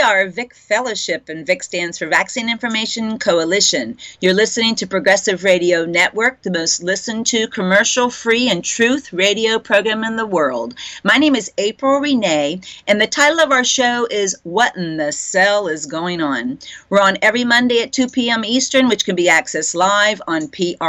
are VIC Fellowship, and VIC stands for Vaccine Information Coalition. You're listening to Progressive Radio Network, the most listened to commercial-free and truth radio program in the world. My name is April Renee, and the title of our show is What in the Cell is Going On? We're on every Monday at 2 p.m. Eastern, which can be accessed live on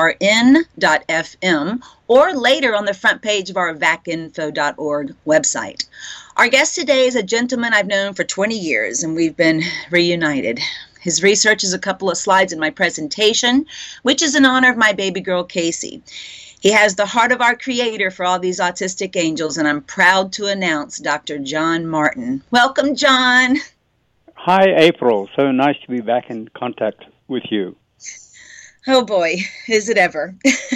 prn.fm or later on the front page of our vacinfo.org website. Our guest today is a gentleman I've known for 20 years, and we've been reunited. His research is a couple of slides in my presentation, which is in honor of my baby girl, Casey. He has the heart of our creator for all these autistic angels, and I'm proud to announce Dr. John Martin. Welcome, John. Hi, April. So nice to be back in contact with you. Oh boy, is it ever.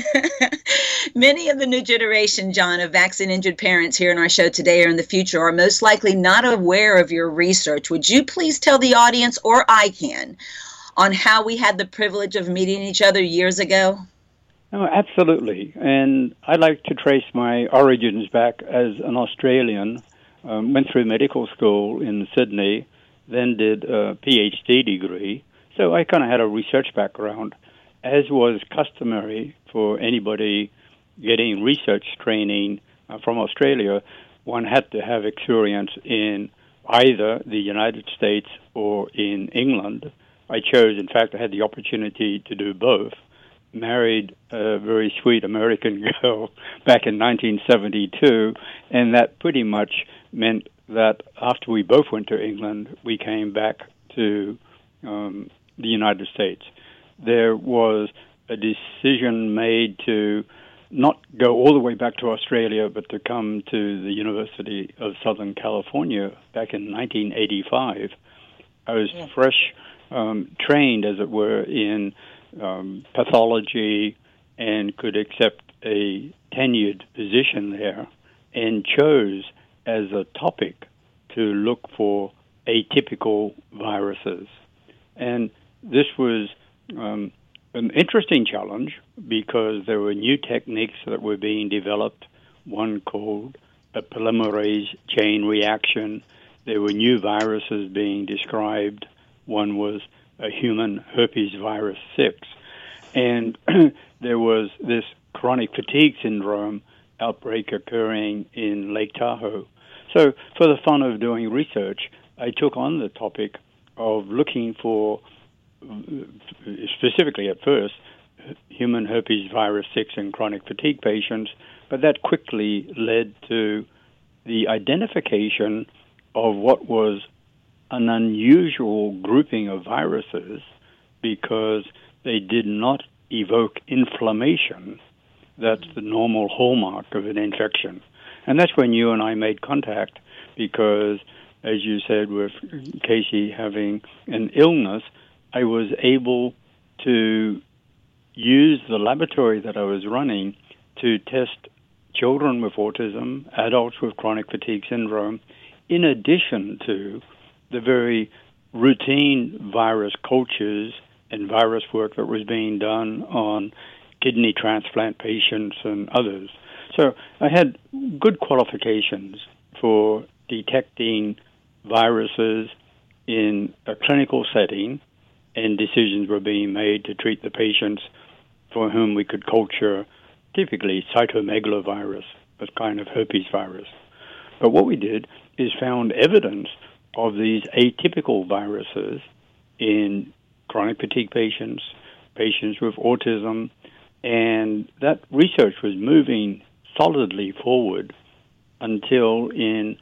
Many of the new generation, John, of vaccine-injured parents here in our show today or in the future are most likely not aware of your research. Would you please tell the audience, or I can, on how we had the privilege of meeting each other years ago? Oh, absolutely. And I'd like to trace my origins back as an Australian. Went through medical school in Sydney, then did a PhD degree. So I kind of had a research background, as was customary for anybody getting research training from Australia. One had to have experience in either the United States or in England. I chose, in fact, I had the opportunity to do both. Married a very sweet American girl back in 1972, and that pretty much meant that after we both went to England, we came back to the United States. There was a decision made to not go all the way back to Australia, but to come to the University of Southern California back in 1985. I was fresh trained, as it were, in pathology and could accept a tenured position there, and chose as a topic to look for atypical viruses. And this was an interesting challenge because there were new techniques that were being developed, one called a polymerase chain reaction. There were new viruses being described. One was a human herpes virus 6. And there was this chronic fatigue syndrome outbreak occurring in Lake Tahoe. So for the fun of doing research, I took on the topic of looking for, specifically at first, human herpes virus 6 in chronic fatigue patients, but that quickly led to the identification of what was an unusual grouping of viruses because they did not evoke inflammation. That's the normal hallmark of an infection. And that's when you and I made contact because, as you said, with Casey having an illness, I was able to use the laboratory that I was running to test children with autism, adults with chronic fatigue syndrome, in addition to the very routine virus cultures and virus work that was being done on kidney transplant patients and others. So I had good qualifications for detecting viruses in a clinical setting, and decisions were being made to treat the patients for whom we could culture typically cytomegalovirus, a kind of herpes virus. But what we did is found evidence of these atypical viruses in chronic fatigue patients, patients with autism, and that research was moving solidly forward until in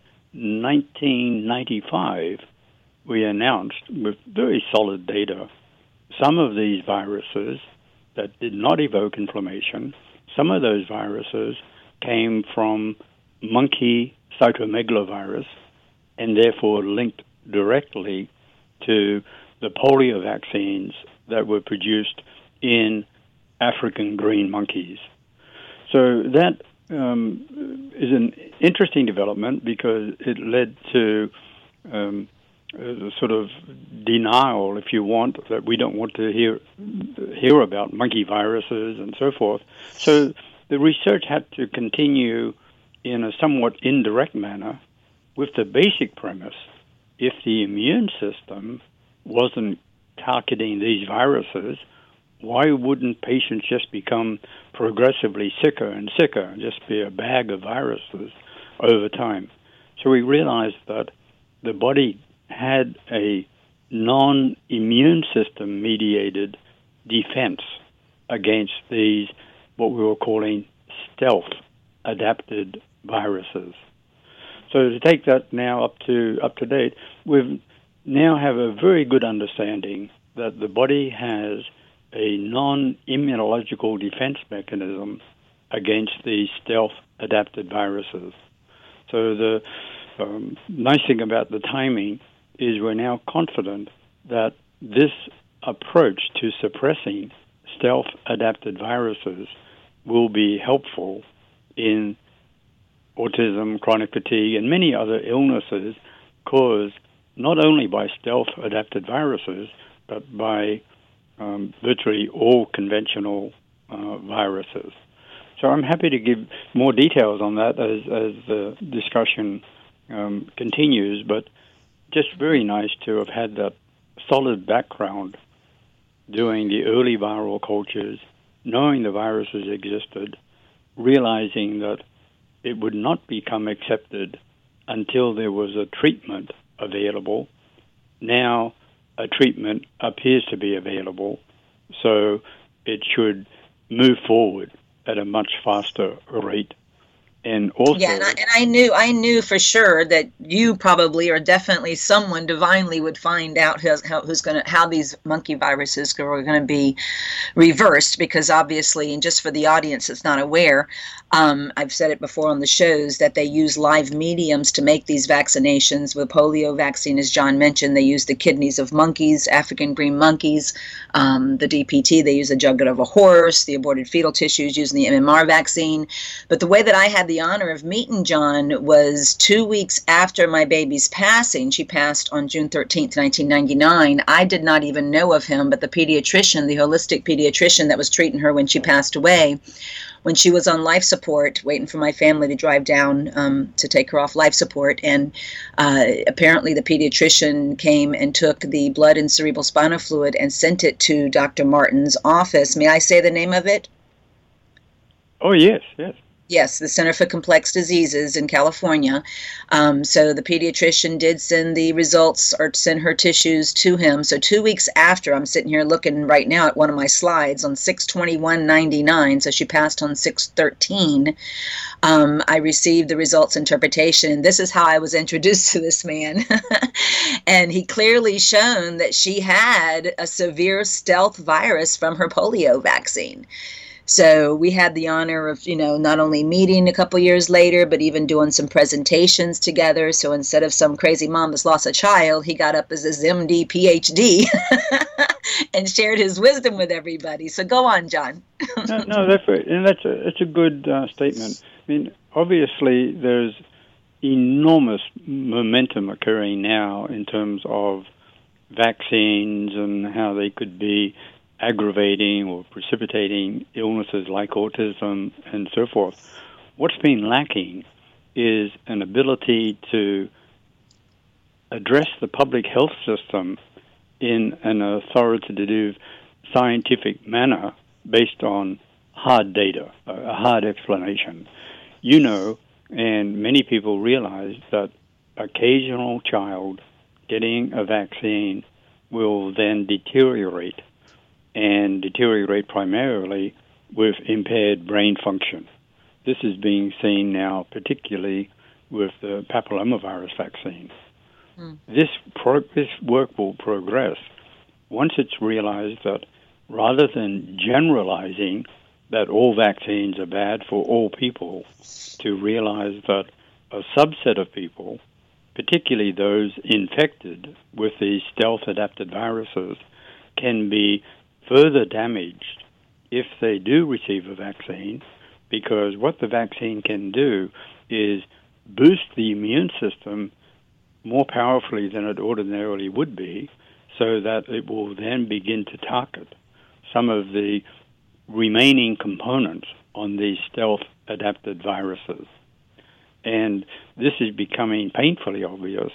1995 we announced with very solid data some of these viruses that did not evoke inflammation. Some of those viruses came from monkey cytomegalovirus and therefore linked directly to the polio vaccines that were produced in African green monkeys. So that is an interesting development because it led to a sort of denial, if you want, that we don't want to hear about monkey viruses and so forth. So the research had to continue in a somewhat indirect manner with the basic premise if the immune system wasn't targeting these viruses, why wouldn't patients just become progressively sicker and sicker and just be a bag of viruses over time? So we realized that the body had a non-immune system mediated defense against these, what we were calling stealth adapted viruses. So to take that now up to date, we now have a very good understanding that the body has a non-immunological defense mechanism against these stealth-adapted viruses. So the nice thing about the timing is we're now confident that this approach to suppressing stealth-adapted viruses will be helpful in autism, chronic fatigue, and many other illnesses caused not only by stealth-adapted viruses, but by virtually all conventional viruses. So I'm happy to give more details on that as the discussion continues, but just very nice to have had that solid background doing the early viral cultures, knowing the viruses existed, realizing that it would not become accepted until there was a treatment available. Now a treatment appears to be available, so it should move forward at a much faster rate. And also, yeah, and I knew for sure that you probably, or definitely someone divinely, would find out how these monkey viruses are going to be reversed, because obviously, and just for the audience that's not aware, I've said it before on the shows that they use live mediums to make these vaccinations. With polio vaccine, as John mentioned, they use the kidneys of monkeys, African green monkeys. The DPT, they use the jugut of a horse. The aborted fetal tissues using the MMR vaccine. But the way that I had the honor of meeting John was 2 weeks after my baby's passing. She passed on June 13th, 1999. I did not even know of him, but the pediatrician, the holistic pediatrician that was treating her when she passed away, when she was on life support, waiting for my family to drive down to take her off life support. And apparently the pediatrician came and took the blood and cerebral spinal fluid and sent it to Dr. Martin's office. May I say the name of it? Oh, yes, yes. Yes, the Center for Complex Diseases in California. So the pediatrician did send the results, or send her tissues to him. So 2 weeks after, I'm sitting here looking right now at one of my slides on 6/21/99. So she passed on 6/13. I received the results interpretation. This is how I was introduced to this man. And he clearly shown that she had a severe stealth virus from her polio vaccine. So we had the honor of, not only meeting a couple years later, but even doing some presentations together. So instead of some crazy mom that's lost a child, he got up as his MD, PhD and shared his wisdom with everybody. So go on, John. No, that's right. And that's a good statement. I mean, obviously, there's enormous momentum occurring now in terms of vaccines and how they could be aggravating or precipitating illnesses like autism and so forth. What's been lacking is an ability to address the public health system in an authoritative, scientific manner based on hard data, a hard explanation. And many people realize that occasional child getting a vaccine will then deteriorate, and deteriorate primarily with impaired brain function. This is being seen now, particularly with the papillomavirus vaccine. This work will progress once it's realized that rather than generalizing that all vaccines are bad for all people, to realize that a subset of people, particularly those infected with these stealth-adapted viruses, can be further damaged if they do receive a vaccine, because what the vaccine can do is boost the immune system more powerfully than it ordinarily would be, so that it will then begin to target some of the remaining components on these stealth-adapted viruses. And this is becoming painfully obvious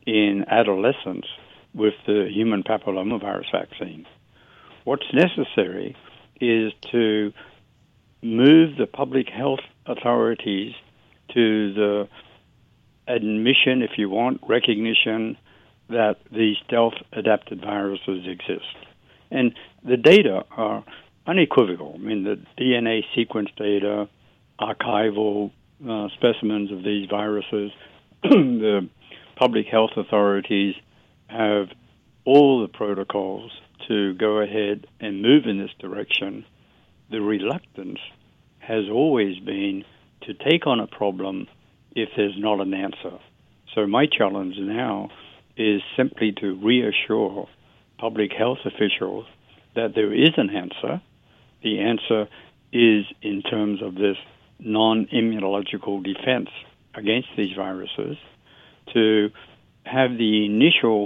in adolescence with the human papillomavirus vaccine. What's necessary is to move the public health authorities to the admission, if you want, recognition that these stealth-adapted viruses exist. And the data are unequivocal. I mean, the DNA sequence data, archival specimens of these viruses, the public health authorities have all the protocols to go ahead and move in this direction. The reluctance has always been to take on a problem if there's not an answer. So my challenge now is simply to reassure public health officials that there is an answer. The answer is in terms of this non-immunological defense against these viruses, to have the initial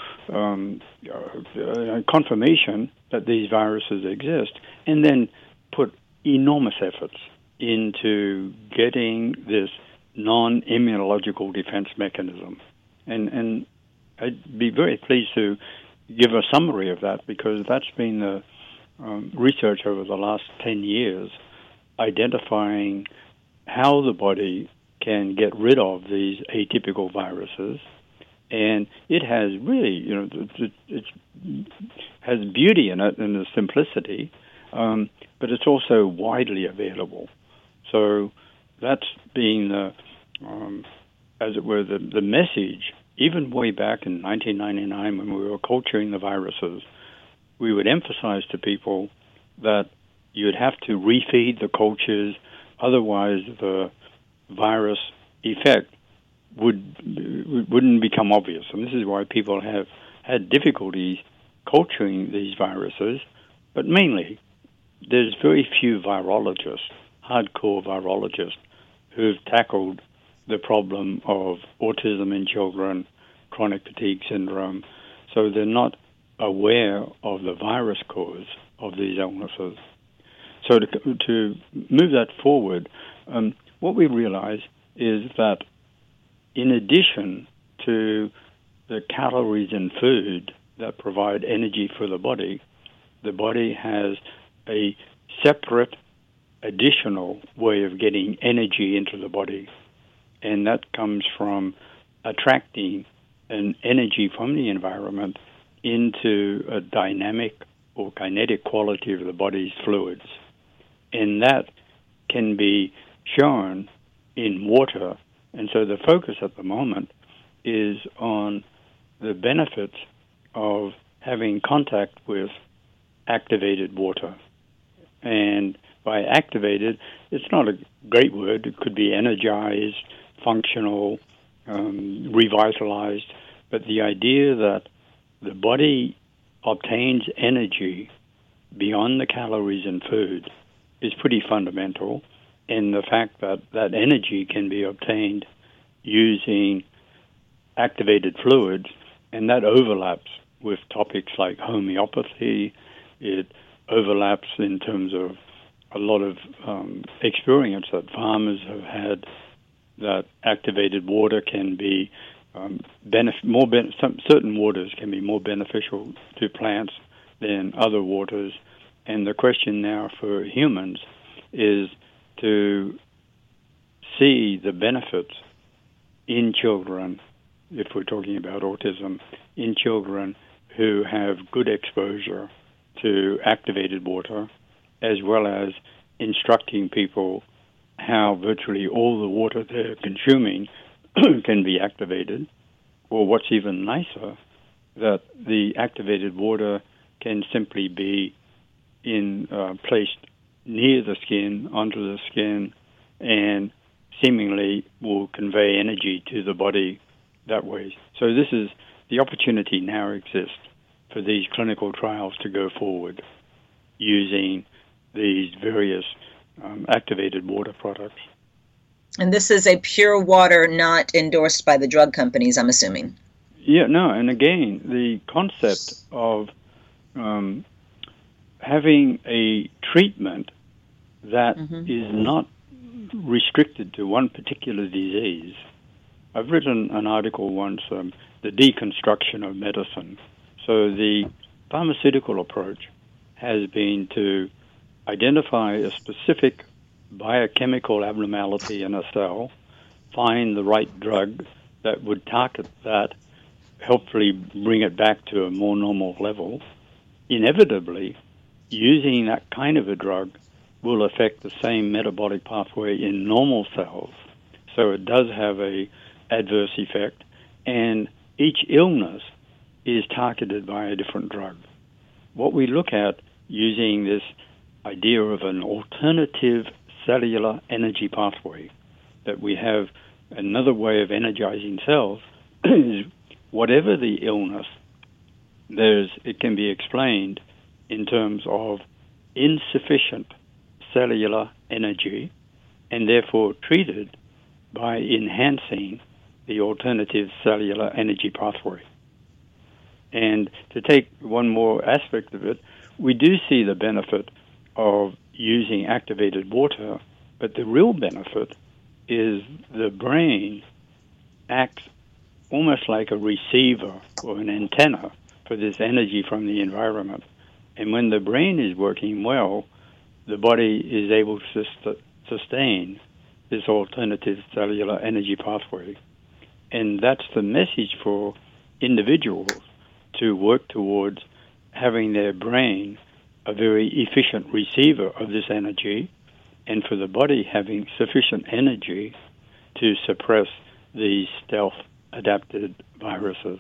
confirmation that these viruses exist, and then put enormous efforts into getting this non-immunological defense mechanism. And I'd be very pleased to give a summary of that, because that's been the research over the last 10 years, identifying how the body can get rid of these atypical viruses. And it has really, it has beauty in it and the simplicity, but it's also widely available. So that's been, as it were, the message. Even way back in 1999, when we were culturing the viruses, we would emphasize to people that you'd have to refeed the cultures, otherwise the virus effect wouldn't become obvious. And this is why people have had difficulties culturing these viruses. But mainly, there's very few virologists, hardcore virologists, who've tackled the problem of autism in children, chronic fatigue syndrome. So they're not aware of the virus cause of these illnesses. So to move that forward, what we realize is that in addition to the calories in food that provide energy for the body has a separate, additional way of getting energy into the body. And that comes from attracting an energy from the environment into a dynamic or kinetic quality of the body's fluids. And that can be shown in water. And so the focus at the moment is on the benefits of having contact with activated water. And by activated, it's not a great word. It could be energized, functional, revitalized. But the idea that the body obtains energy beyond the calories in food is pretty fundamental. And the fact that that energy can be obtained using activated fluids, and that overlaps with topics like homeopathy. It overlaps in terms of a lot of experience that farmers have had, that activated water can be certain waters can be more beneficial to plants than other waters. And the question now for humans is to see the benefits in children, if we're talking about autism, in children who have good exposure to activated water, as well as instructing people how virtually all the water they're consuming can be activated, or what's even nicer, that the activated water can simply be placed near the skin, onto the skin, and seemingly will convey energy to the body that way. So this is, the opportunity now exists for these clinical trials to go forward using these various activated water products. And this is a pure water not endorsed by the drug companies, I'm assuming. Yeah, no, and again, the concept of having a treatment that is not restricted to one particular disease. I've written an article once, the the deconstruction of medicine. So the pharmaceutical approach has been to identify a specific biochemical abnormality in a cell, find the right drug that would target that, hopefully bring it back to a more normal level. Inevitably, using that kind of a drug will affect the same metabolic pathway in normal cells. So it does have a adverse effect, and each illness is targeted by a different drug. What we look at using this idea of an alternative cellular energy pathway, that we have another way of energizing cells, is whatever the illness, it can be explained in terms of insufficient cellular energy, and therefore treated by enhancing the alternative cellular energy pathway. And to take one more aspect of it, we do see the benefit of using activated water, but the real benefit is the brain acts almost like a receiver or an antenna for this energy from the environment. And when the brain is working well, the body is able to sustain this alternative cellular energy pathway. And that's the message for individuals to work towards having their brain a very efficient receiver of this energy, and for the body having sufficient energy to suppress these stealth-adapted viruses.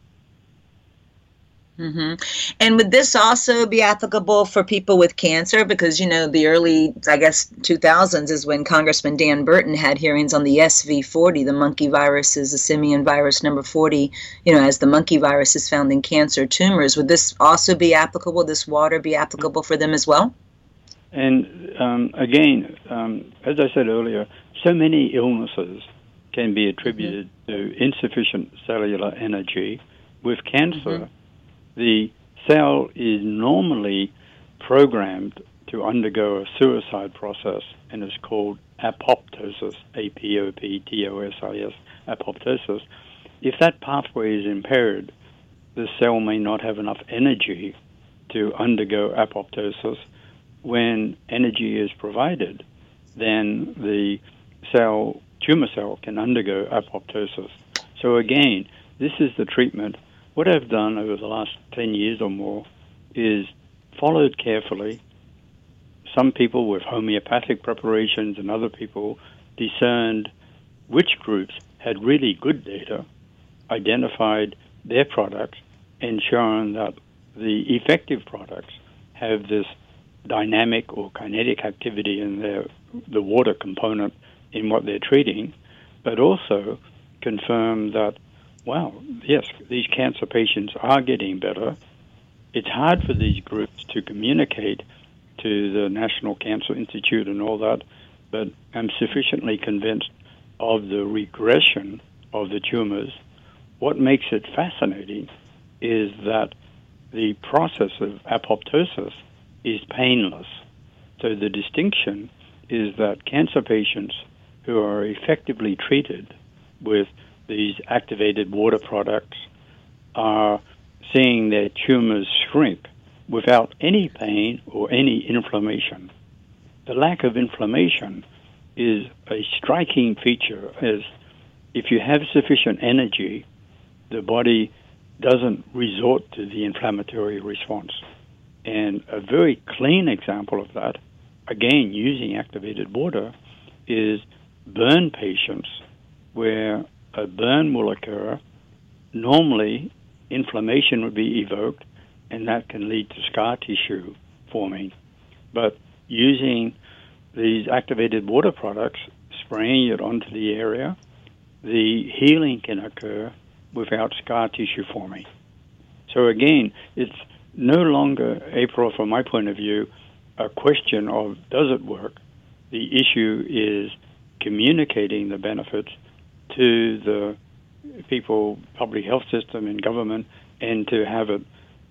Mm-hmm. And would this also be applicable for people with cancer? Because, the early, 2000s is when Congressman Dan Burton had hearings on the SV40, the monkey virus is the simian virus number 40, as the monkey virus is found in cancer tumors. Would this also be applicable, this water be applicable for them as well? And again, as I said earlier, so many illnesses can be attributed to insufficient cellular energy. With cancer, the cell is normally programmed to undergo a suicide process, and it's called apoptosis, apoptosis, apoptosis. If that pathway is impaired, the cell may not have enough energy to undergo apoptosis. When energy is provided, then the tumor cell can undergo apoptosis. So again, this is the treatment. What I've done over the last 10 years or more is followed carefully. Some people with homeopathic preparations and other people discerned which groups had really good data, identified their products, and shown that the effective products have this dynamic or kinetic activity in the water component in what they're treating, but also confirm that, wow, yes, these cancer patients are getting better. It's hard for these groups to communicate to the National Cancer Institute and all that, but I'm sufficiently convinced of the regression of the tumors. What makes it fascinating is that the process of apoptosis is painless. So the distinction is that cancer patients who are effectively treated with these activated water products are seeing their tumors shrink without any pain or any inflammation. The lack of inflammation is a striking feature, as if you have sufficient energy, the body doesn't resort to the inflammatory response. And a very clean example of that, again using activated water, is burn patients where a burn will occur. Normally, inflammation would be evoked, and that can lead to scar tissue forming. But using these activated water products, spraying it onto the area, the healing can occur without scar tissue forming. So again, it's no longer, April, from my point of view, a question of does it work. The issue is communicating the benefits to the people, public health system and government, and to have it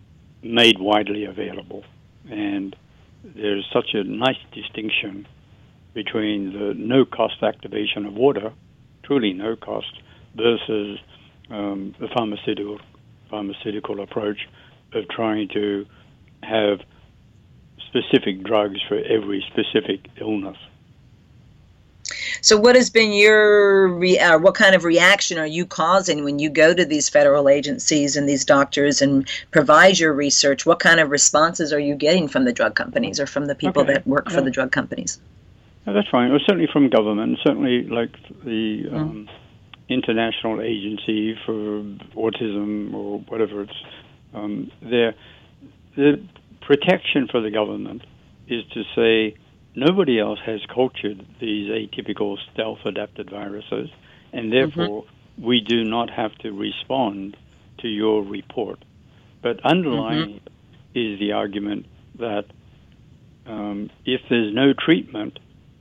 made widely available. And there's such a nice distinction between the no-cost activation of water, truly no cost, versus the pharmaceutical approach of trying to have specific drugs for every specific illness. So what has been your, what kind of reaction are you causing when you go to these federal agencies and these doctors and provide your research? What kind of responses are you getting from the drug companies or from the people that work for the drug companies? No, that's fine. Well, certainly from government, certainly like the International Agency for Autism or whatever it's, the protection for the government is to say, nobody else has cultured these atypical stealth-adapted viruses, and therefore we do not have to respond to your report. But underlying is the argument that if there's no treatment,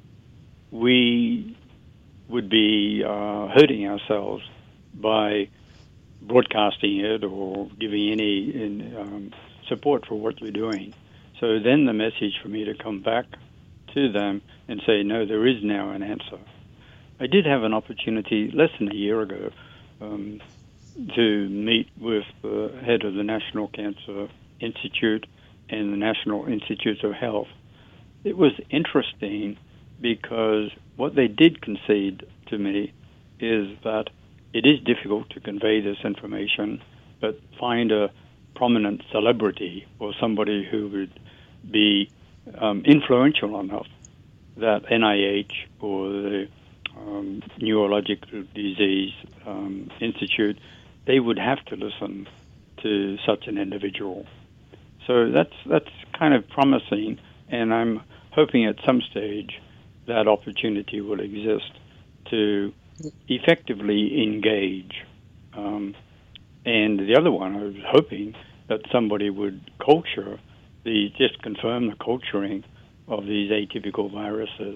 we would be hurting ourselves by broadcasting it or giving any support for what you're doing. So then the message for me to come back to them and say, no, there is now an answer. I did have an opportunity less than a year ago to meet with the head of the National Cancer Institute and the National Institutes of Health. It was interesting because what they did concede to me is that it is difficult to convey this information, but find a prominent celebrity or somebody who would be influential enough that NIH or the Neurological Disease Institute, they would have to listen to such an individual. So that's kind of promising, and I'm hoping at some stage that opportunity will exist to effectively engage. And the other one, I was hoping that somebody would just confirm the culturing of these atypical viruses.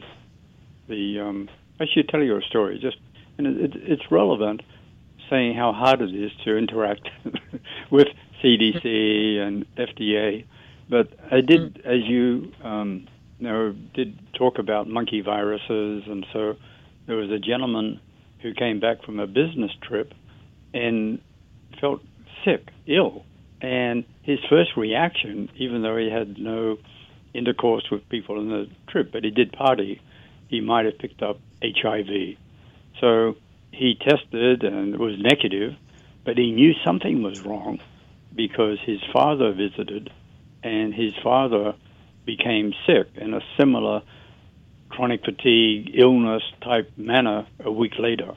I should tell you a story, and it's relevant, saying how hard it is to interact with CDC and FDA. But I did, as you did talk about monkey viruses, and so there was a gentleman who came back from a business trip and felt sick, ill. And his first reaction, even though he had no intercourse with people in the trip, but he did party, he might have picked up HIV. So he tested and it was negative, but he knew something was wrong because his father visited and his father became sick in a similar chronic fatigue, illness type manner a week later.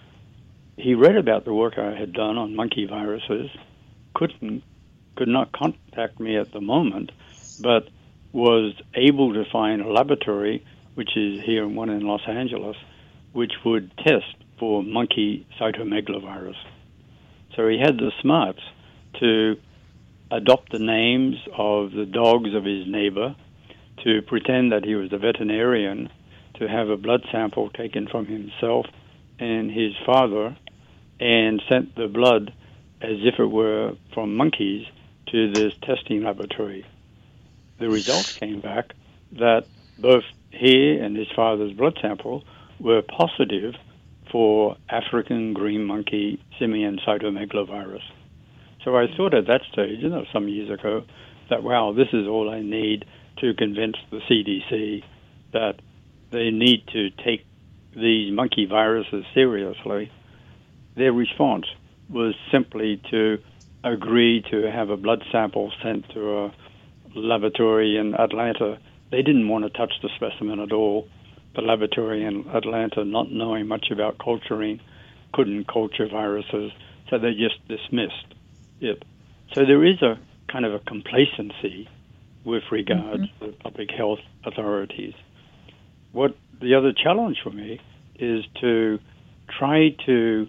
He read about the work I had done on monkey viruses, could not contact me at the moment, but was able to find a laboratory, which is here, one in Los Angeles, which would test for monkey cytomegalovirus. So he had the smarts to adopt the names of the dogs of his neighbor, to pretend that he was a veterinarian, to have a blood sample taken from himself and his father, and sent the blood as if it were from monkeys to this testing laboratory. The results came back that both he and his father's blood sample were positive for African green monkey simian cytomegalovirus. So I thought at that stage, some years ago, that, wow, this is all I need to convince the CDC that they need to take these monkey viruses seriously. Their response was simply to agree to have a blood sample sent to a laboratory in Atlanta. They didn't want to touch the specimen at all. The laboratory in Atlanta, not knowing much about culturing, couldn't culture viruses, so they just dismissed it. So there is a kind of a complacency with regard to public health authorities. What the other challenge for me is to try to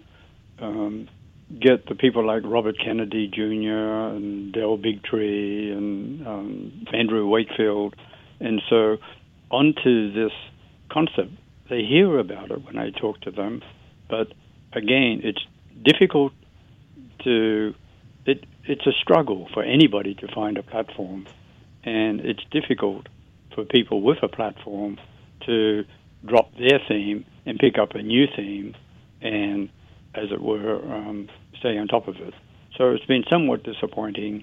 get the people like Robert Kennedy Jr. and Del Bigtree and Andrew Wakefield, and so onto this concept. They hear about it when I talk to them, but again, it's difficult to, it's a struggle for anybody to find a platform, and it's difficult for people with a platform to drop their theme and pick up a new theme and as it were, stay on top of it. So it's been somewhat disappointing,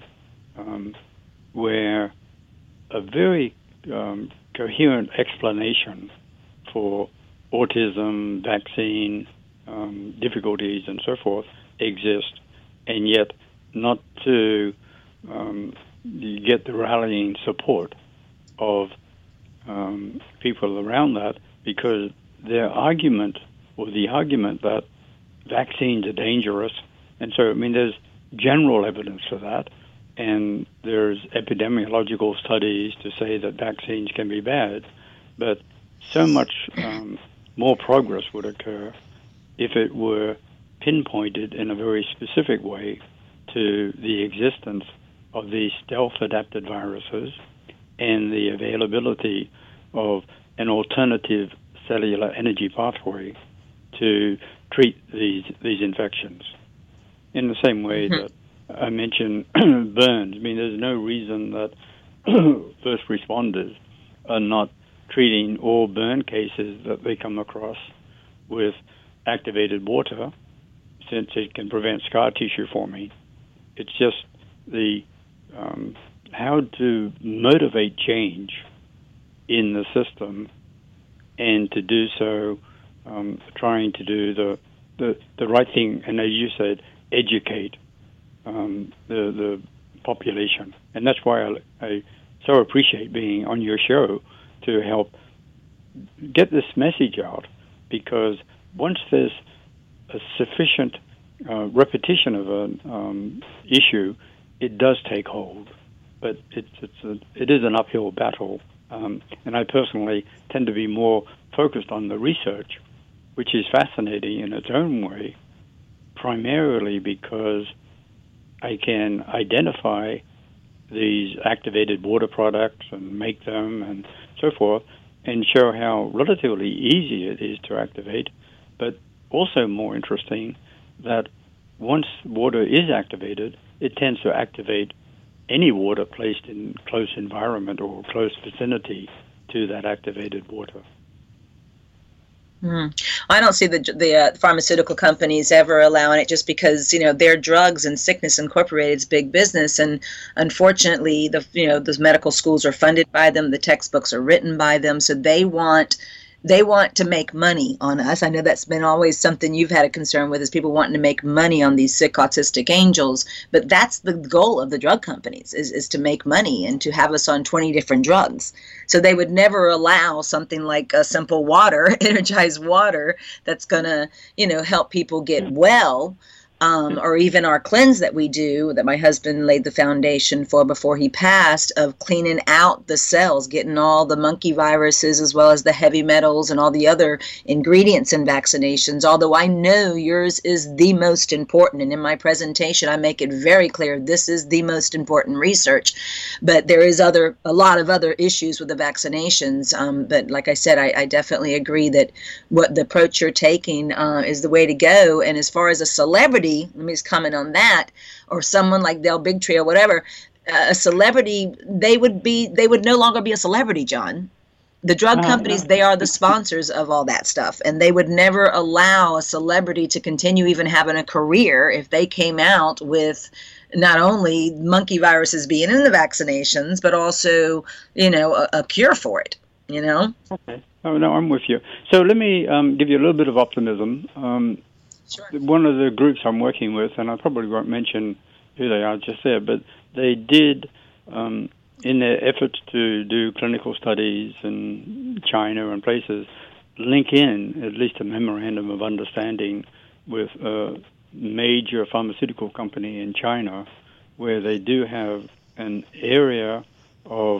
where a very coherent explanation for autism, vaccine difficulties, and so forth exist, and yet not to get the rallying support of people around that, because their argument, or the argument that vaccines are dangerous, and so, I mean, there's general evidence for that, and there's epidemiological studies to say that vaccines can be bad, but so much more progress would occur if it were pinpointed in a very specific way to the existence of these stealth-adapted viruses and the availability of an alternative cellular energy pathway to treat these infections. In the same way that I mentioned burns, I mean, there's no reason that first responders are not treating all burn cases that they come across with activated water, since it can prevent scar tissue forming. It's just the how to motivate change in the system, and to do so, trying to do the right thing, and as you said, educate the population. And that's why I so appreciate being on your show, to help get this message out, because once there's a sufficient repetition of an issue, it does take hold. But it is an uphill battle, and I personally tend to be more focused on the research, which is fascinating in its own way, primarily because I can identify these activated water products and make them and so forth, and show how relatively easy it is to activate, but also more interesting that once water is activated, it tends to activate any water placed in close environment or close vicinity to that activated water. I don't see the pharmaceutical companies ever allowing it, just because, you know, their Drugs and Sickness Incorporated is big business, and unfortunately those medical schools are funded by them, the textbooks are written by them, so they want to make money on us. I know that's been always something you've had a concern with, is people wanting to make money on these sick autistic angels. But that's the goal of the drug companies, is to make money and to have us on 20 different drugs. So they would never allow something like a simple water, energized water, that's going to, help people get well. Or even our cleanse that we do, that my husband laid the foundation for before he passed, of cleaning out the cells, getting all the monkey viruses as well as the heavy metals and all the other ingredients in vaccinations, although I know yours is the most important. And in my presentation, I make it very clear this is the most important research. But there is a lot of other issues with the vaccinations. But like I said, I definitely agree that what the approach you're taking is the way to go. And as far as a celebrity, let me just comment on that, or someone like Del Bigtree or whatever, a celebrity, they would no longer be a celebrity, John. The drug companies, they are the sponsors of all that stuff, and they would never allow a celebrity to continue even having a career if they came out with not only monkey viruses being in the vaccinations, but also, a cure for it, Okay. Oh, no, I'm with you. So let me give you a little bit of optimism. Sure. One of the groups I'm working with, and I probably won't mention who they are just there, but they did, in their efforts to do clinical studies in China and places, link in at least a memorandum of understanding with a major pharmaceutical company in China, where they do have an area of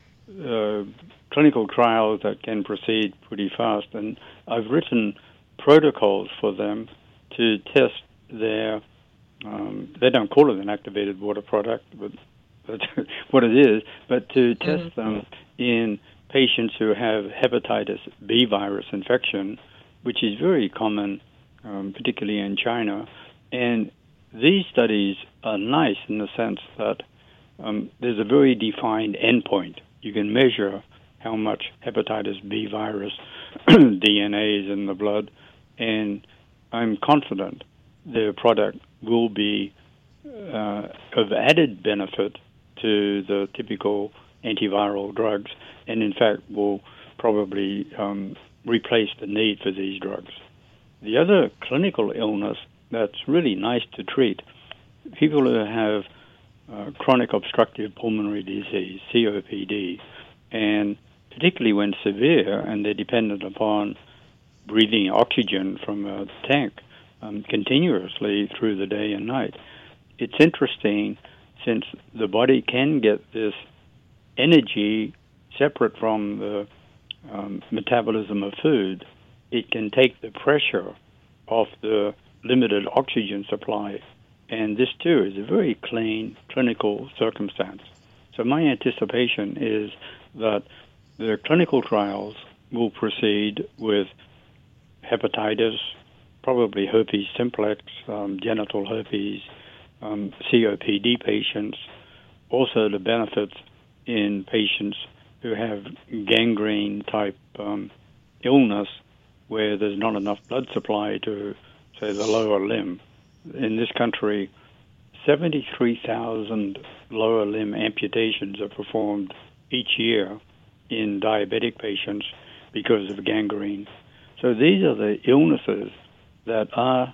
clinical trials that can proceed pretty fast. And I've written protocols for them to test their, they don't call it an activated water product, but that's what it is, but to test them in patients who have hepatitis B virus infection, which is very common, particularly in China. And these studies are nice in the sense that there's a very defined endpoint. You can measure how much hepatitis B virus DNA is in the blood, and I'm confident their product will be of added benefit to the typical antiviral drugs, and in fact will probably replace the need for these drugs. The other clinical illness that's really nice to treat, people who have chronic obstructive pulmonary disease, COPD, and particularly when severe and they're dependent upon breathing oxygen from a tank continuously through the day and night. It's interesting, since the body can get this energy separate from the metabolism of food, it can take the pressure off the limited oxygen supply. And this, too, is a very clean clinical circumstance. So my anticipation is that the clinical trials will proceed with hepatitis, probably herpes simplex, genital herpes, COPD patients, also the benefits in patients who have gangrene-type illness where there's not enough blood supply to, say, the lower limb. In this country, 73,000 lower limb amputations are performed each year in diabetic patients because of gangrene. So these are the illnesses that are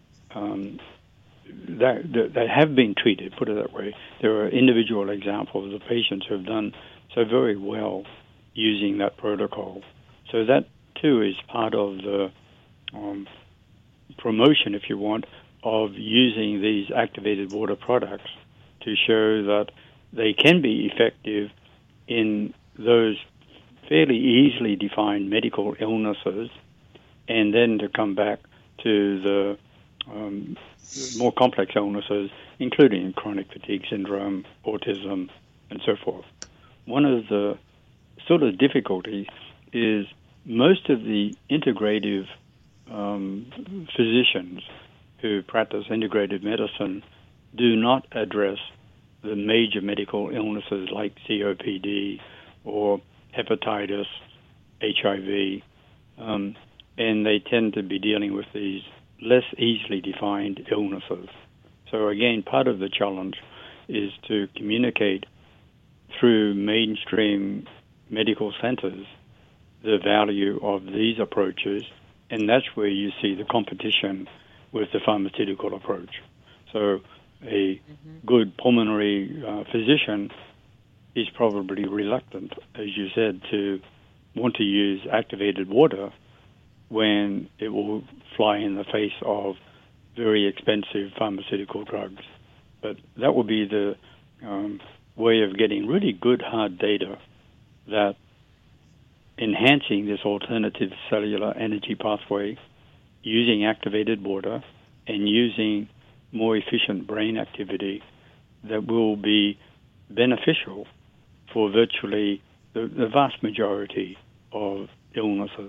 that have been treated, put it that way. There are individual examples of patients who have done so very well using that protocol. So that, too, is part of the promotion, if you want, of using these activated water products to show that they can be effective in those fairly easily defined medical illnesses, and then to come back to the more complex illnesses, including chronic fatigue syndrome, autism, and so forth. One of the sort of difficulties is most of the integrative physicians who practice integrative medicine do not address the major medical illnesses like COPD or hepatitis, HIV, and they tend to be dealing with these less easily defined illnesses. So again, part of the challenge is to communicate through mainstream medical centers the value of these approaches, and that's where you see the competition with the pharmaceutical approach. So a good pulmonary physician is probably reluctant, as you said, to want to use activated water when it will fly in the face of very expensive pharmaceutical drugs. But that will be the way of getting really good hard data that enhancing this alternative cellular energy pathway, using activated water, and using more efficient brain activity, that will be beneficial for virtually the vast majority of illnesses.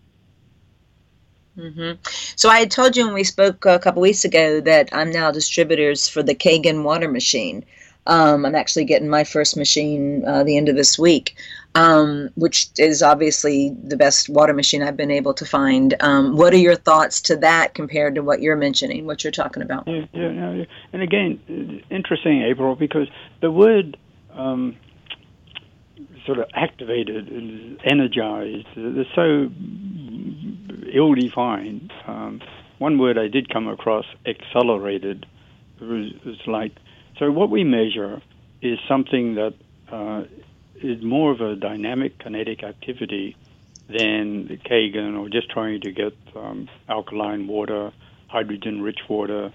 So I had told you when we spoke a couple weeks ago that I'm now distributors for the Kagan water machine. I'm actually getting my first machine the end of this week, which is obviously the best water machine I've been able to find. What are your thoughts to that compared to what you're mentioning, what you're talking about? Yeah. And again, interesting, April, because the word sort of activated and energized, they're so ill-defined. One word I did come across, accelerated, was like, so what we measure is something that is more of a dynamic kinetic activity than the Kagan, or just trying to get alkaline water, hydrogen-rich water.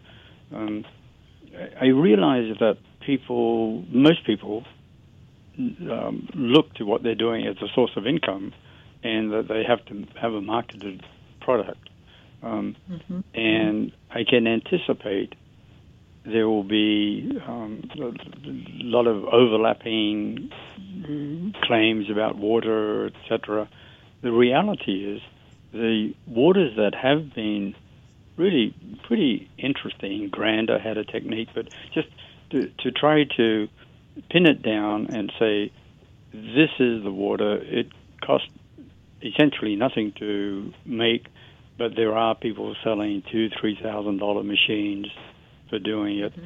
I realize that most people, look to what they're doing as a source of income, and that they have to have a marketed product. And I can anticipate there will be a lot of overlapping claims about water, etc. The reality is the waters that have been really pretty interesting, Granda had a technique, but just to try to pin it down and say, this is the water, it costs essentially nothing to make, but there are people selling $2,000-$3,000 machines for doing it.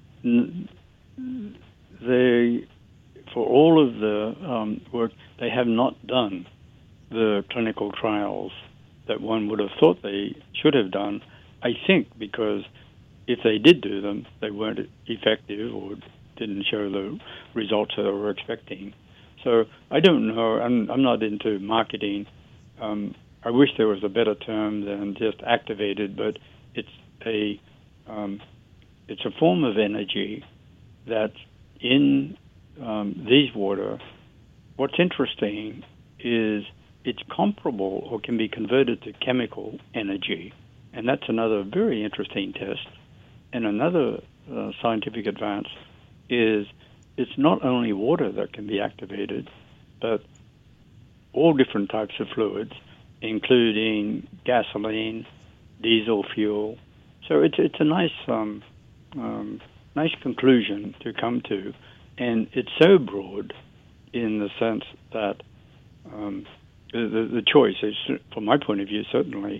They, for all of the work, they have not done the clinical trials that one would have thought they should have done, I think, because if they did do them, they weren't effective or didn't show the results that they were expecting. So I don't know. I'm not into marketing. I wish there was a better term than just activated, but it's a form of energy that's in these water. What's interesting is it's comparable or can be converted to chemical energy, and that's another very interesting test. And another scientific advance is it's not only water that can be activated, but all different types of fluids, including gasoline, diesel fuel. So it's a nice conclusion to come to, and it's so broad in the sense that the choice is, from my point of view, certainly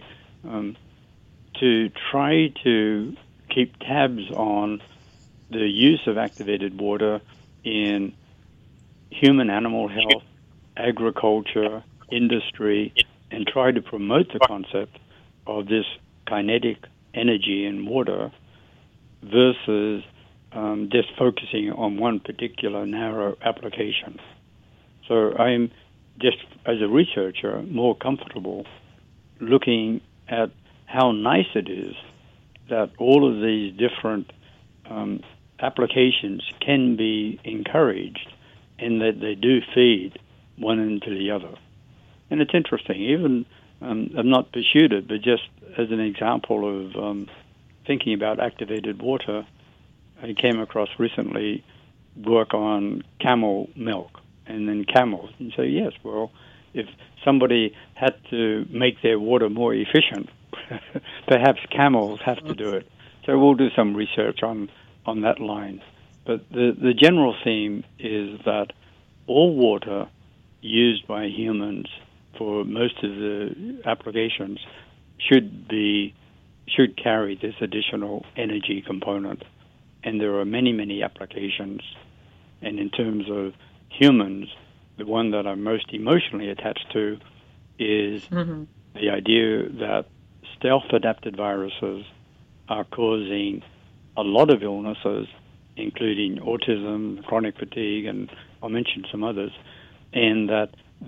to try to keep tabs on the use of activated water in human animal health, agriculture, industry, and try to promote the concept of this kinetic energy in water versus just focusing on one particular narrow application. So I'm just, as a researcher, more comfortable looking at how nice it is that all of these different applications can be encouraged and that they do feed one into the other. And it's interesting, even I've not pursued it, but just as an example of thinking about activated water, I came across recently work on camel milk and then camels. And so, yes, well, if somebody had to make their water more efficient, perhaps camels have to do it. So we'll do some research on that line. But the general theme is that all water used by humans for most of the applications should carry this additional energy component. And there are many, many applications. And in terms of humans, the one that I'm most emotionally attached to is the idea that stealth-adapted viruses are causing a lot of illnesses, including autism, chronic fatigue, and I'll mention some others, and that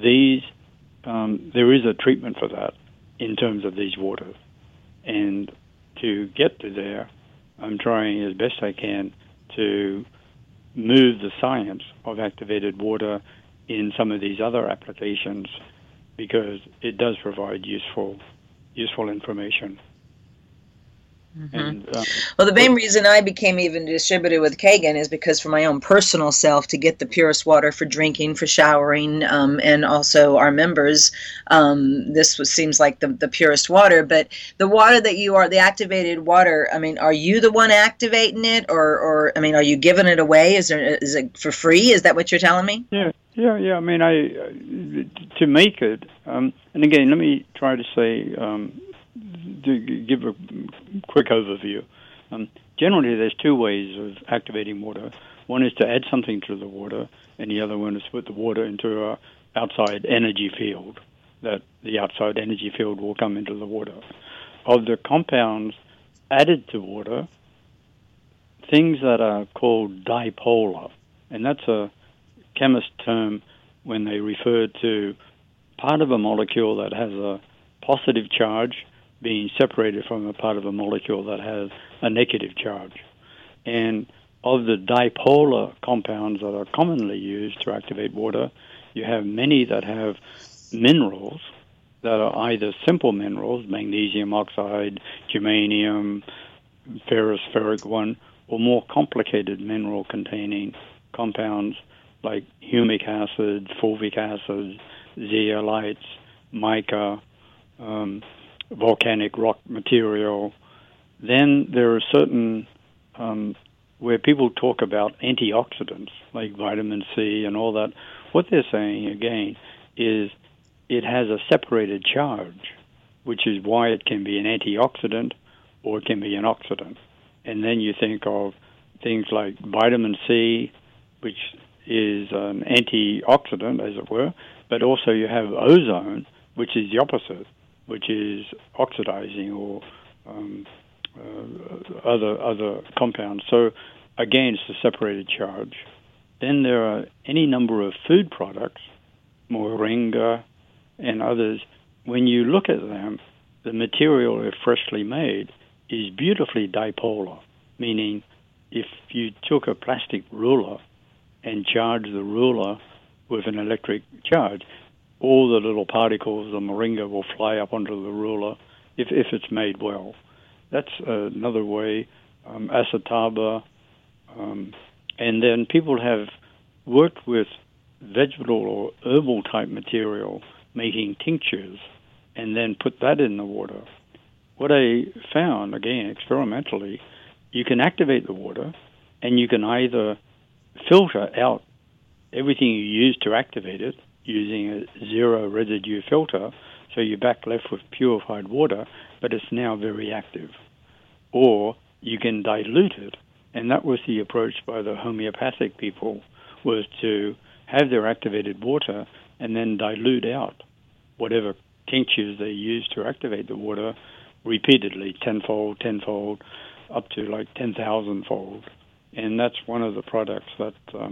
there is a treatment for that in terms of these waters. And to get to there, I'm trying as best I can to move the science of activated water in some of these other applications because it does provide useful information. And, well, the main reason I became even distributed with Kagan is because for my own personal self, to get the purest water for drinking, for showering, and also our members, seems like the purest water. But the water that the activated water, I mean, are you the one activating it, or I mean, are you giving it away? Is it for free? Is that what you're telling me? Yeah. I mean, to make it, and again, let me try to say. To give a quick overview, generally there's two ways of activating water. One is to add something to the water, and the other one is to put the water into an outside energy field, that the outside energy field will come into the water. Of the compounds added to water, things that are called dipolar, and that's a chemist term when they refer to part of a molecule that has a positive charge being separated from a part of a molecule that has a negative charge. And of the dipolar compounds that are commonly used to activate water, you have many that have minerals that are either simple minerals, magnesium oxide, germanium, ferrous, ferric 1, or more complicated mineral-containing compounds like humic acid, fulvic acid, zeolites, mica, volcanic rock material. Then there are certain where people talk about antioxidants like vitamin C and all that. What they're saying again is it has a separated charge which is why it can be an antioxidant or it can be an oxidant. And then you think of things like vitamin C, which is an antioxidant, as it were, but also you have ozone, which is the opposite, which is oxidizing or other compounds. So again, it's a separated charge. Then there are any number of food products, moringa and others. When you look at them, the material, if freshly made, is beautifully dipolar, meaning if you took a plastic ruler and charged the ruler with an electric charge, all the little particles of moringa will fly up onto the ruler if it's made well. That's another way. Acetaba. And then people have worked with vegetable or herbal type material, making tinctures, and then put that in the water. What I found, again, experimentally, you can activate the water, and you can either filter out everything you use to activate it using a zero residue filter, so you're back left with purified water, but it's now very active. Or you can dilute it, and that was the approach by the homeopathic people, was to have their activated water and then dilute out whatever tinctures they used to activate the water repeatedly, tenfold, up to like 10,000-fold. And that's one of the products that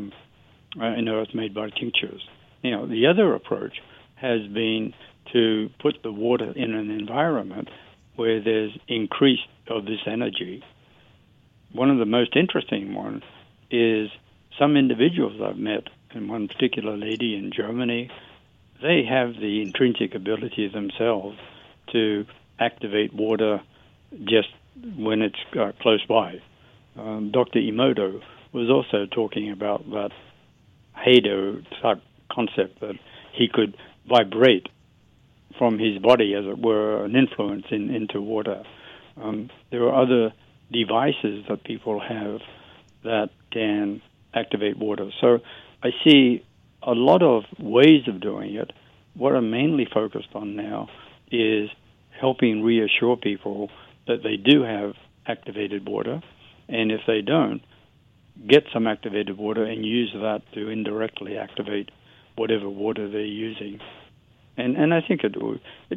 I know is made by tinctures. Now, the other approach has been to put the water in an environment where there's increase of this energy. One of the most interesting ones is some individuals I've met, and one particular lady in Germany, they have the intrinsic ability themselves to activate water just when it's close by. Dr. Emoto was also talking about that Hado type concept that he could vibrate from his body, as it were, an influence into water. There are other devices that people have that can activate water. So I see a lot of ways of doing it. What I'm mainly focused on now is helping reassure people that they do have activated water, and if they don't, get some activated water and use that to indirectly activate whatever water they're using. And I think it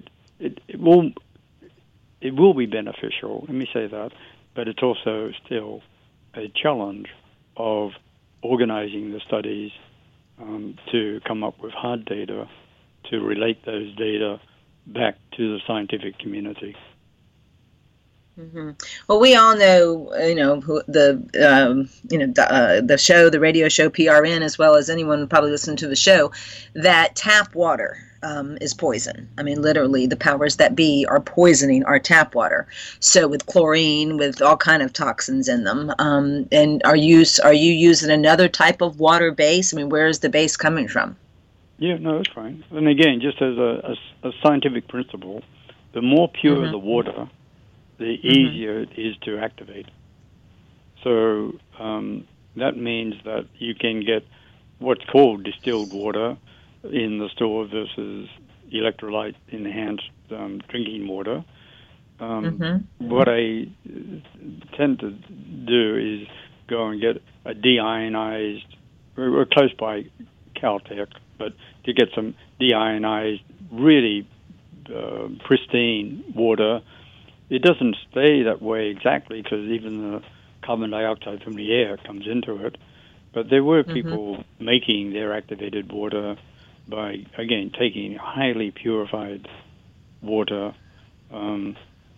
will be beneficial, let me say that, but it's also still a challenge of organizing the studies to come up with hard data, to relate those data back to the scientific community. Mm-hmm. Well, we all know, the show, the radio show PRN, as well as anyone probably listening to the show, that tap water is poison. I mean, literally, the powers that be are poisoning our tap water. So with chlorine, with all kind of toxins in them. And are you using another type of water base? I mean, where is the base coming from? Yeah, no, that's fine. And again, just as a scientific principle, the more pure the water, the easier it is to activate. So that means that you can get what's called distilled water in the store versus electrolyte enhanced drinking water. What I tend to do is go and get a deionized, we're close by Caltech, but to get some deionized, really pristine water. It doesn't stay that way exactly because even the carbon dioxide from the air comes into it. But there were people making their activated water by, again, taking highly purified water. So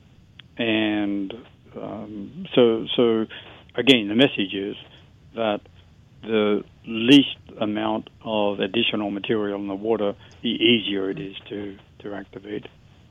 again, the message is that the least amount of additional material in the water, the easier it is to activate.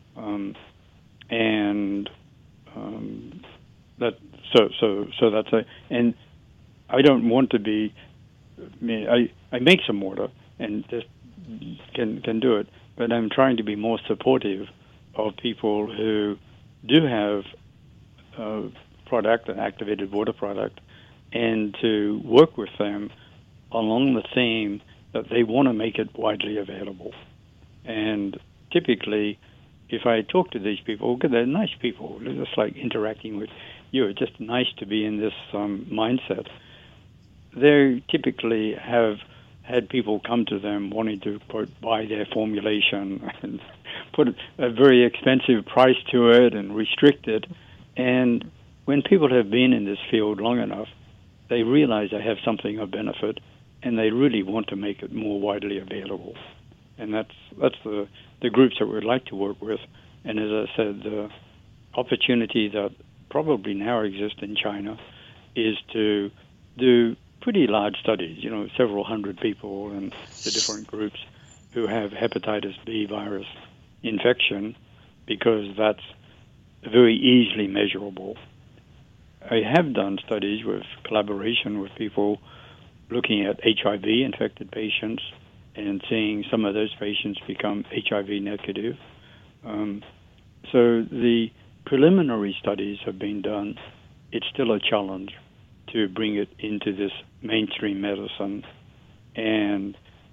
So that's and I don't want to be. I make some water and just can do it, but I'm trying to be more supportive of people who do have a product, an activated water product, and to work with them along the theme that they want to make it widely available. And typically, if I talk to these people, because they're nice people, they're just like interacting with you. It's just nice to be in this mindset. They typically have had people come to them wanting to buy their formulation and put a very expensive price to it and restrict it. And when people have been in this field long enough, they realize they have something of benefit, and they really want to make it more widely available. And that's the groups that we'd like to work with. And as I said, the opportunity that probably now exists in China is to do pretty large studies, several hundred people in the different groups who have hepatitis B virus infection, because that's very easily measurable. I have done studies with collaboration with people looking at HIV-infected patients and seeing some of those patients become HIV negative. So the preliminary studies have been done. It's still a challenge to bring it into this mainstream medicine, and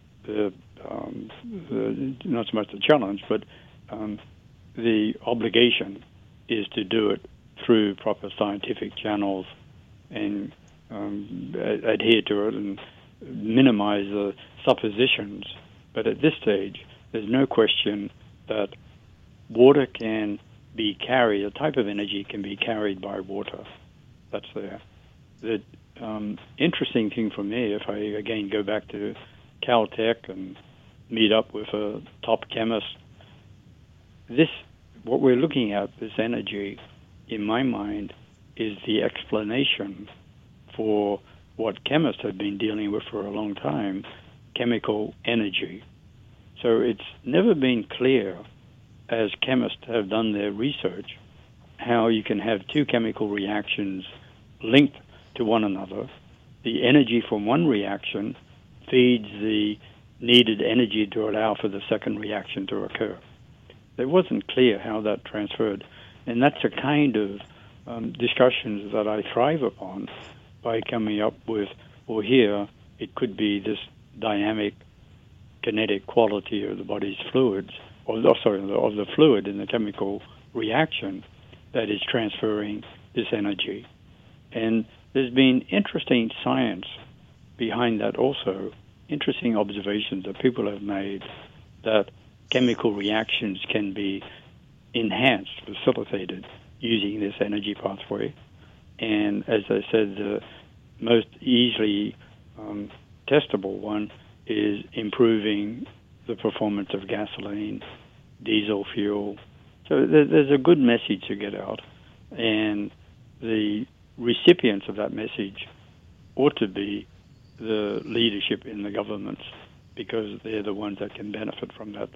not so much the challenge, but the obligation is to do it through proper scientific channels and adhere to it and minimize the suppositions. But at this stage, there's no question that water can be carried, a type of energy can be carried by water. That's there. The interesting thing for me, if I again go back to Caltech and meet up with a top chemist, what we're looking at, this energy, in my mind, is the explanation for what chemists have been dealing with for a long time, chemical energy. So it's never been clear, as chemists have done their research, how you can have two chemical reactions linked to one another. The energy from one reaction feeds the needed energy to allow for the second reaction to occur. It wasn't clear how that transferred. And that's the kind of discussions that I thrive upon by coming up with, well, here it could be this dynamic kinetic quality of the body's fluids, of the fluid in the chemical reaction that is transferring this energy. And there's been interesting science behind that also, interesting observations that people have made that chemical reactions can be enhanced, facilitated, using this energy pathway. And as I said, the most easily testable one is improving the performance of gasoline, diesel fuel. So there's a good message to get out, and the recipients of that message ought to be the leadership in the governments, because they're the ones that can benefit from that.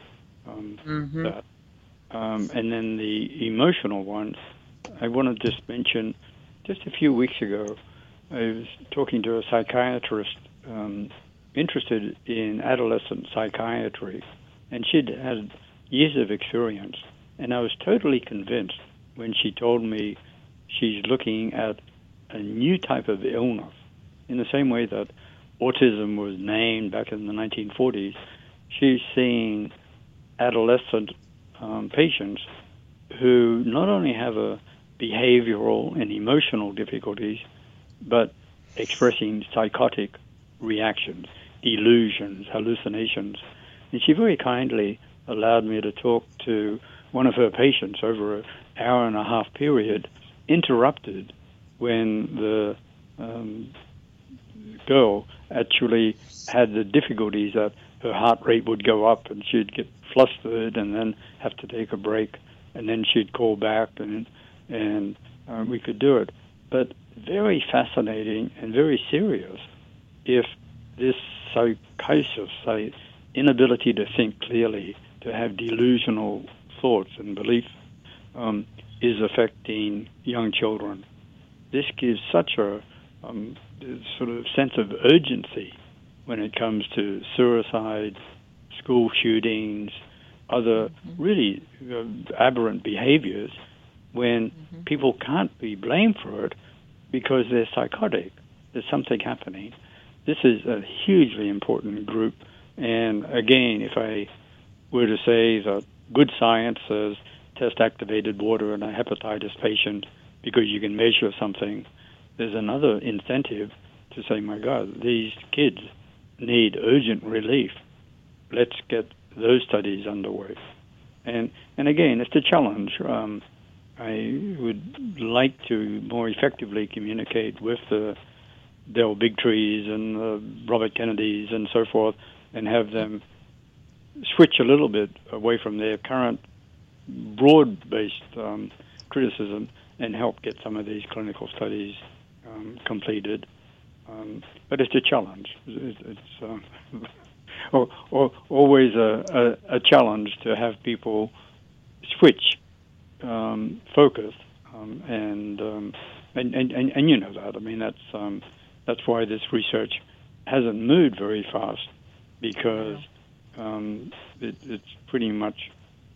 And then the emotional ones, I want to just mention, just a few weeks ago, I was talking to a psychiatrist interested in adolescent psychiatry, and she'd had years of experience. And I was totally convinced when she told me she's looking at a new type of illness, in the same way that autism was named back in the 1940s. She's seeing adolescent patients who not only have a behavioral and emotional difficulties, but expressing psychotic reactions, delusions, hallucinations. And she very kindly allowed me to talk to one of her patients over an hour and a half period, interrupted when the girl actually had the difficulties that her heart rate would go up and she'd get flustered and then have to take a break, and then she'd call back and we could do it. But very fascinating and very serious if this psychosis, inability to think clearly, to have delusional thoughts and beliefs, is affecting young children. This gives such a sort of sense of urgency when it comes to suicides, school shootings, other really aberrant behaviors, when people can't be blamed for it because they're psychotic. There's something happening. This is a hugely important group. And again, if I were to say that good science says test activated water in a hepatitis patient because you can measure something, there's another incentive to say, my God, these kids need urgent relief. Let's get those studies underway. And again, it's a challenge. I would like to more effectively communicate with the Del Bigtrees and the Robert Kennedys and so forth, and have them switch a little bit away from their current broad-based criticism and help get some of these clinical studies completed. But it's a challenge. It's always a challenge to have people switch focus, and you know that. I mean, that's why this research hasn't moved very fast, because it's pretty much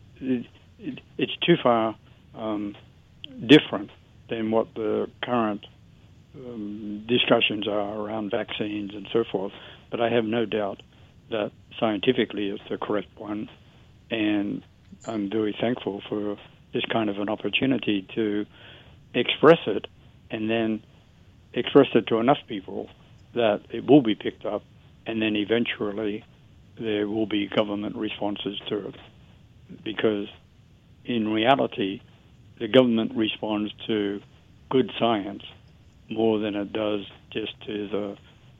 it's too far different than what the current discussions are around vaccines and so forth. But I have no doubt that scientifically it's the correct one, and I'm very thankful for this kind of an opportunity to express it, and then express it to enough people that it will be picked up, and then eventually there will be government responses to it. Because in reality, the government responds to good science more than it does just to the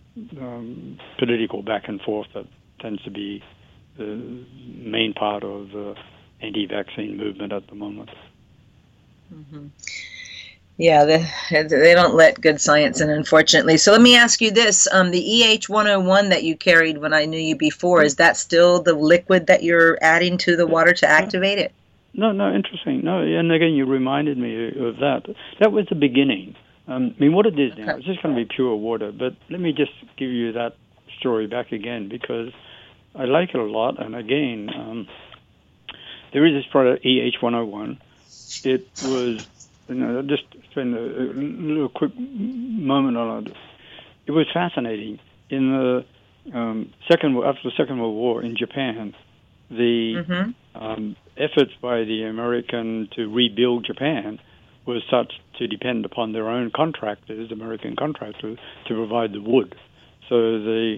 political back and forth that tends to be the main part of the anti-vaccine movement at the moment. Mm-hmm. Yeah, they don't let good science in, unfortunately. So let me ask you this. The EH101 that you carried when I knew you before, is that still the liquid that you're adding to the water to activate it? No, interesting. No, and again, you reminded me of that. That was the beginning. I mean, what it is now, it's just going to be pure water. But let me just give you that story back again, because I like it a lot. And again, there is this product, EH101. It was, just spend a little quick moment on it. It was fascinating. In the after the Second World War in Japan, the efforts by the American to rebuild Japan was such to depend upon their own contractors, American contractors, to provide the wood. So the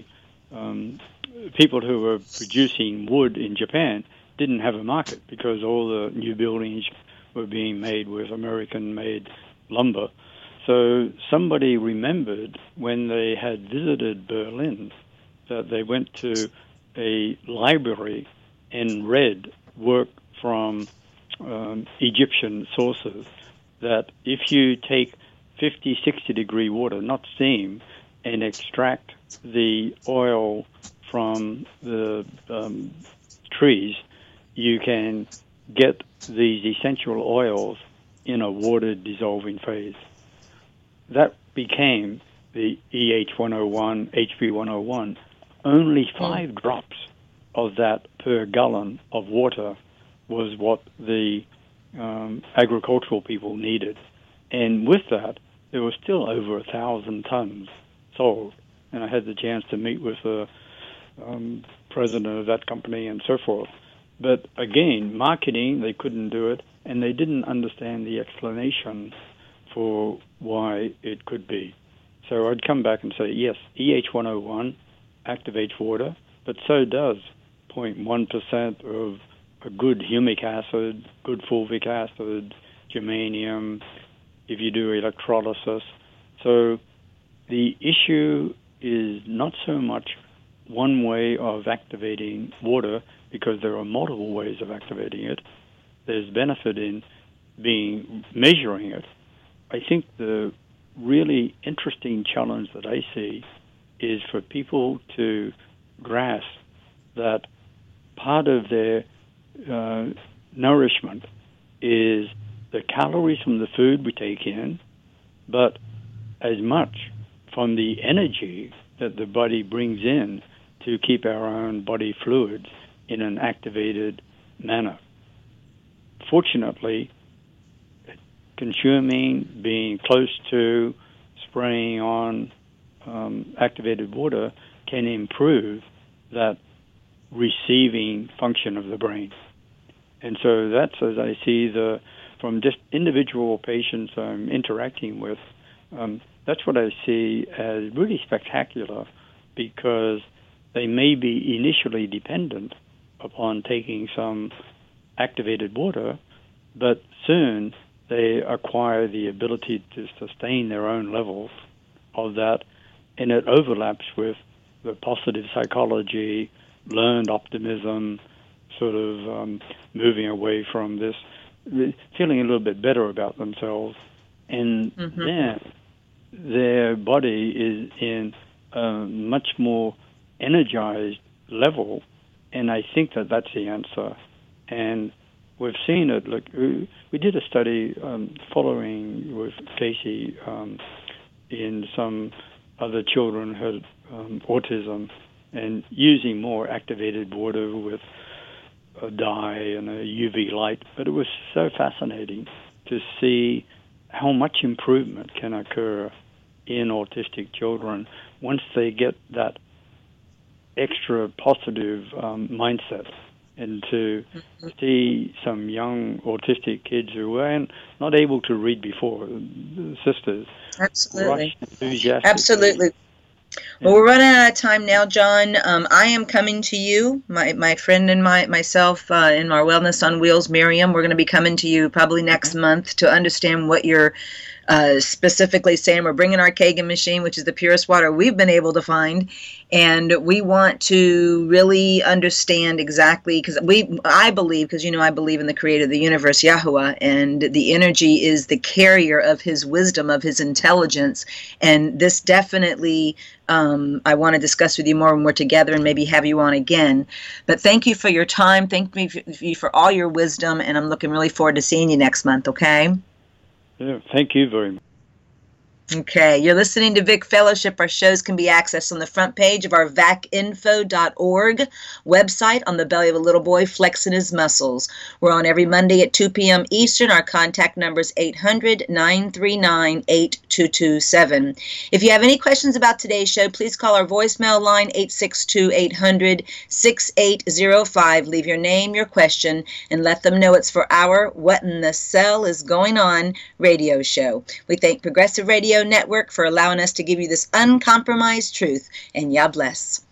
people who were producing wood in Japan didn't have a market, because all the new buildings were being made with American-made lumber. So somebody remembered when they had visited Berlin that they went to a library and read work from Egyptian sources, that if you take 50, 60 degree water, not steam, and extract the oil from the trees, you can get these essential oils in a water-dissolving phase. That became the EH101, HB101. Only 5 drops of that per gallon of water was what the agricultural people needed. And with that, there was still over 1,000 tons sold. And I had the chance to meet with the president of that company and so forth. But again, marketing, they couldn't do it, and they didn't understand the explanation for why it could be. So I'd come back and say, yes, EH101 activates water, but so does 0.1% of a good humic acid, good fulvic acid, germanium, if you do electrolysis. So the issue is not so much one way of activating water, because there are multiple ways of activating it. There's benefit in measuring it. I think the really interesting challenge that I see is for people to grasp that part of their nourishment is the calories from the food we take in, but as much from the energy that the body brings in to keep our own body fluids in an activated manner. Fortunately, consuming, being close to, spraying on activated water can improve that receiving function of the brain. And so that's, as I see, from just individual patients I'm interacting with, that's what I see as really spectacular, because they may be initially dependent upon taking some activated water, but soon they acquire the ability to sustain their own levels of that, and it overlaps with the positive psychology, learned optimism, sort of moving away from this, feeling a little bit better about themselves, and then their body is in a much more energized level, and I think that that's the answer. And we've seen it. Look, we did a study following with Casey in some other children who had autism, and using more activated water with a dye and a UV light. But it was so fascinating to see how much improvement can occur in autistic children once they get that extra positive mindset, and to see some young autistic kids who were not able to read before, sisters, absolutely, enthusiastically. Absolutely. Well, we're running out of time now, John. I am coming to you, my friend and myself in our Wellness on Wheels, Miriam. We're going to be coming to you probably next month to understand what you're specifically saying. We're bringing our Kangen machine, which is the purest water we've been able to find, and we want to really understand exactly, because I believe, because I believe in the creator of the universe, Yahuwah, and the energy is the carrier of his wisdom, of his intelligence, and this definitely I want to discuss with you more when we're together and maybe have you on again. But thank you for your time. Thank you for all your wisdom, and I'm looking really forward to seeing you next month, okay? Yeah, thank you very much. Okay, you're listening to Vic Fellowship. Our shows can be accessed on the front page of our vacinfo.org website, on the belly of a little boy flexing his muscles. We're on every Monday at 2 p.m. Eastern. Our contact number is 800-939-8227. If you have any questions about today's show, please call our voicemail line, 862-800-6805. Leave your name, your question, and let them know it's for our What in the Cell is Going On radio show. We thank Progressive Radio Network for allowing us to give you this uncompromised truth, and Yah bless.